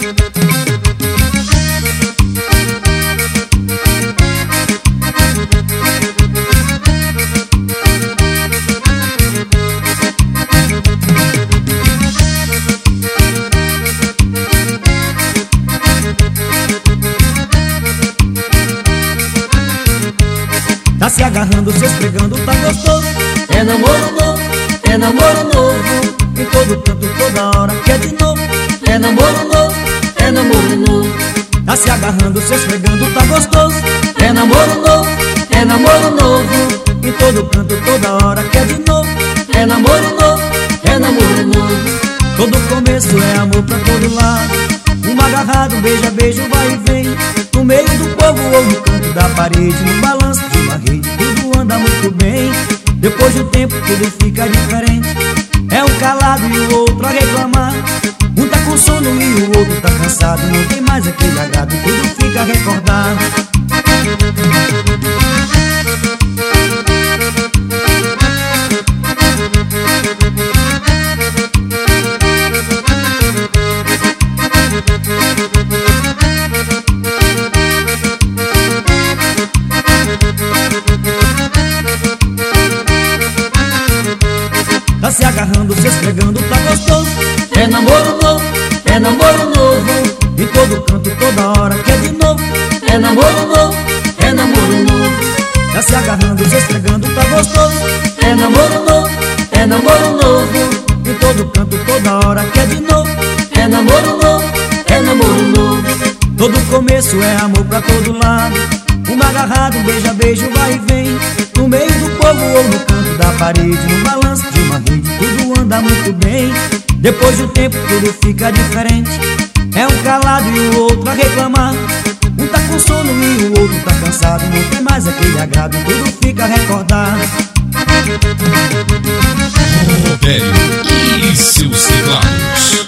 Tá se agarrando, se esfregando, tá gostoso. É namoro novo, é namoro novo. Em todo canto, toda hora, quer de novo. É namoro novo, é namoro novo. Tá se agarrando, se esfregando, tá gostoso. É namoro novo, é namoro novo. Em todo canto, toda hora, quer de novo. É namoro novo, é namoro novo. Todo começo é amor pra todo lado. Um agarrado, beija, beijo, vai e vem. No meio do povo ou no canto da parede, no balanço de uma rede, tudo anda muito bem. Depois de um tempo tudo fica diferente. É um calado e o outro a reclamar. Um tá com sono e o outro tá cansado. Não tem mais aquele agrado, tudo fica recordado. Tá se agarrando, se esfregando, tá gostoso. É namoro novo, é namoro novo. Em todo canto, toda hora, quer de novo. É namoro novo, é namoro novo. Tá se agarrando, se esfregando, tá gostoso. É namoro novo, é namoro novo. Em todo canto, toda hora, quer de novo. É namoro novo, é namoro novo. Todo começo é amor pra todo lado. Um agarrado, beija, beijo, vai e vem. No meio do povo ou no canto da parede, no balanço de uma rede, tudo anda muito bem. Depois de um tempo tudo fica diferente. É um calado e o outro a reclamar. Um tá com sono e o outro tá cansado. Não tem mais aquele agrado, tudo fica recordado. Robério e seus teclados.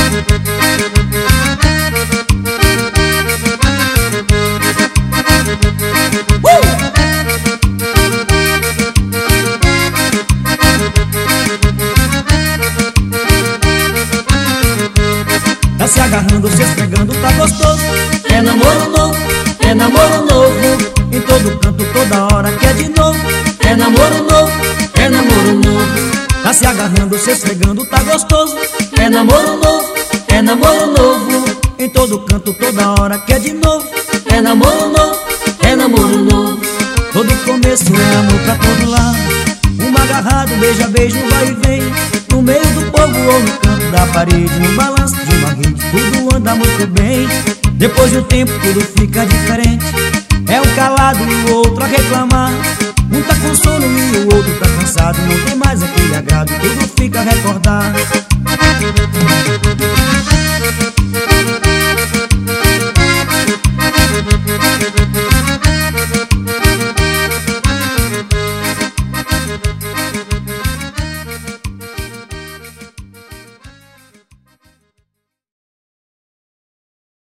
Tá se agarrando, se esfregando, tá gostoso. É namoro novo, é namoro novo. Em todo canto, toda hora, quer de novo. É namoro novo, é namoro novo. Tá se agarrando, se esfregando, tá gostoso. É namoro novo, é namoro novo. Em todo canto, toda hora, quer de novo. É namoro novo, é namoro novo. Todo começo é amor pra todo lado. Um agarrado, beija, beijo, vai e vem. No meio do povo ou no canto da parede, no balanço de uma rede, tudo anda muito bem. Depois de um tempo tudo fica diferente. É um calado e o outro a reclamar. Um tá com sono e o outro tá cansado. Não tem mais aquele agrado, tudo fica recordado.